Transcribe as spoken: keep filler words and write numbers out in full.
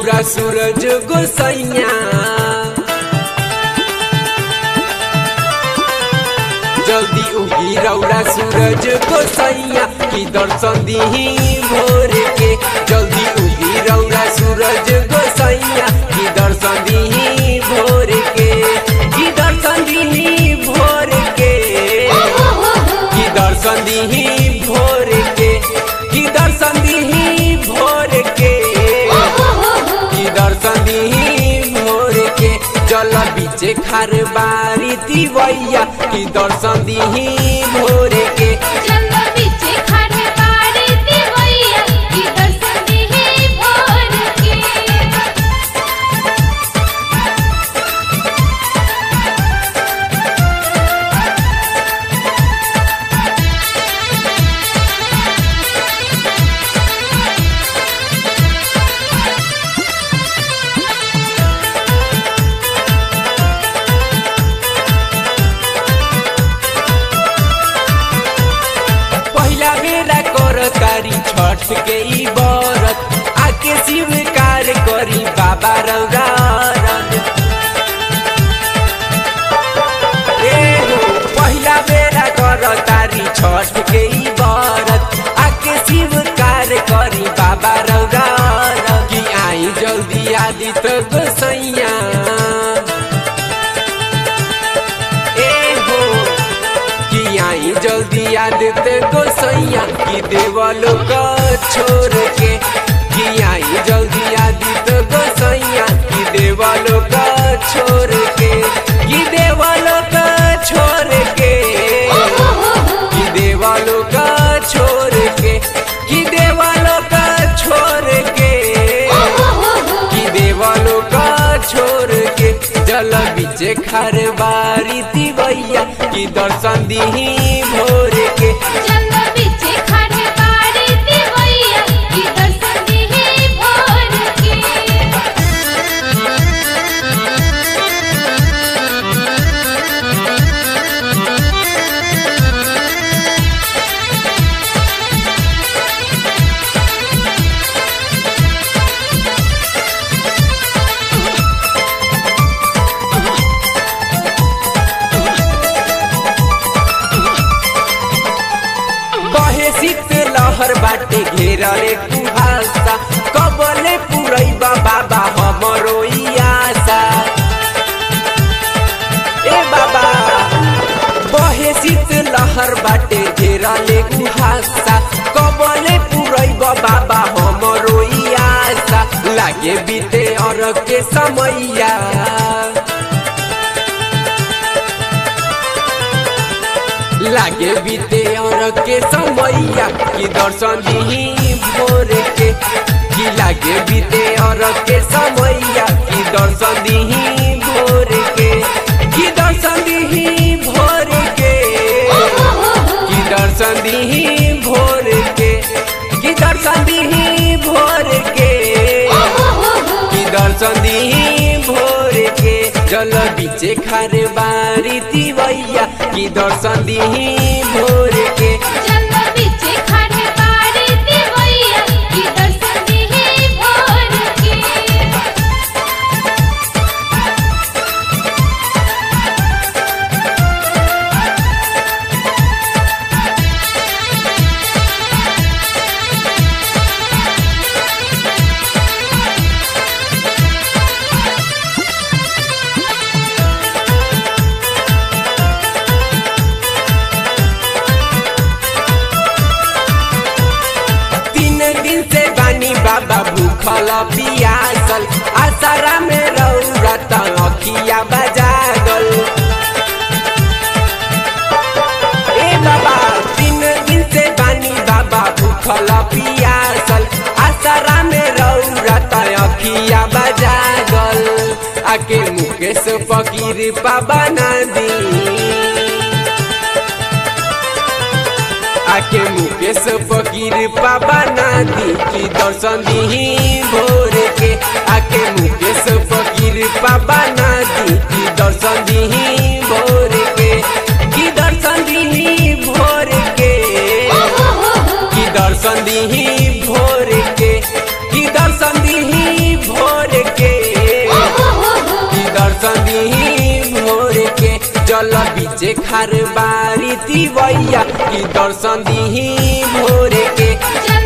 रौरा सूरज गोसैया जल्दी उगी रौरा सूरज गोसैया की दर्शन दीही भोर के जल्दी उगी रौरा सूरज गोसैया की दर्शन दीही भोर के की दर्शन दीही भोर के की दर्शन दीही भोर के की दर्शन दीही भोर के की दर्शन दीही भोर के जल बीचे खार बारी दिवैया की दर्शन दीही भोर के जल बीचे खार बारी दिवैया की दर्शन दीही भोर के तारी छठ के ई बरत आके स्वीकार करी बाबा रौरा पहिला बेरा कर तारी छठ के ई बरत आके स्वीकार करी बाबा रौरा कि आई जल्दी आदित्य गोसैया आई जल्दी आदित्य गोसैया की देवलों का छोड़ के कि आई जल्दी आदित्य गोसैया की देवलों का छोड़ के कि देवलों का छोड़ के कि देवलों का छोड़ के कि देवलों का छोड़ के कि देवलों का छोड़ के जल बीचे खार बारी दिवैया की दर्शन दीही भोर के जल बीचे खार बारी दिवैया की दर्शन दीही भोर के शीत लहर बाटे घेरले कुहासा कबले पुरैबा बाबा हमरो आशा ए बाबा बहे शीत लहर बाटे घेरले कुहासा कबले पुरैबा बाबा हमरो आशा लागे बीते और के समैया लागे बीते और के समैया की दर्शन दीही भोर के की लागे बीते और के समैया की दर्शन दीही भोर के की दर्शन दीही भोर के की दर्शन दीही भोर के की दर्शन दीही भोर के की दर्शन दीही भोर के जल बीचे खार बारी दिवैया की दर्शन दीही भोर के जल बीचे खार बारी दिवैया की दर्शन दीही भोर के बाबा भूखल पियासल आसरा में रौरा त अखिया बजागल ए बाबा तीन दिन से बानी बाबा भूखल पियासल आसरा में रौरा त अखिया बजागल आके मुकेश फकीर बाबा ना दी आके मुकेश फकीर बाबा नादी की दर्शन दीही भोर के आके मुकेश फकीर बाबा नादी की दर्शन दीही भोर के की दर्शन दीही भोर के की दर्शन दीही भोर के की दर्शन दीही भोर खार बारी तिवैया कि दर्शन दिही भोर के।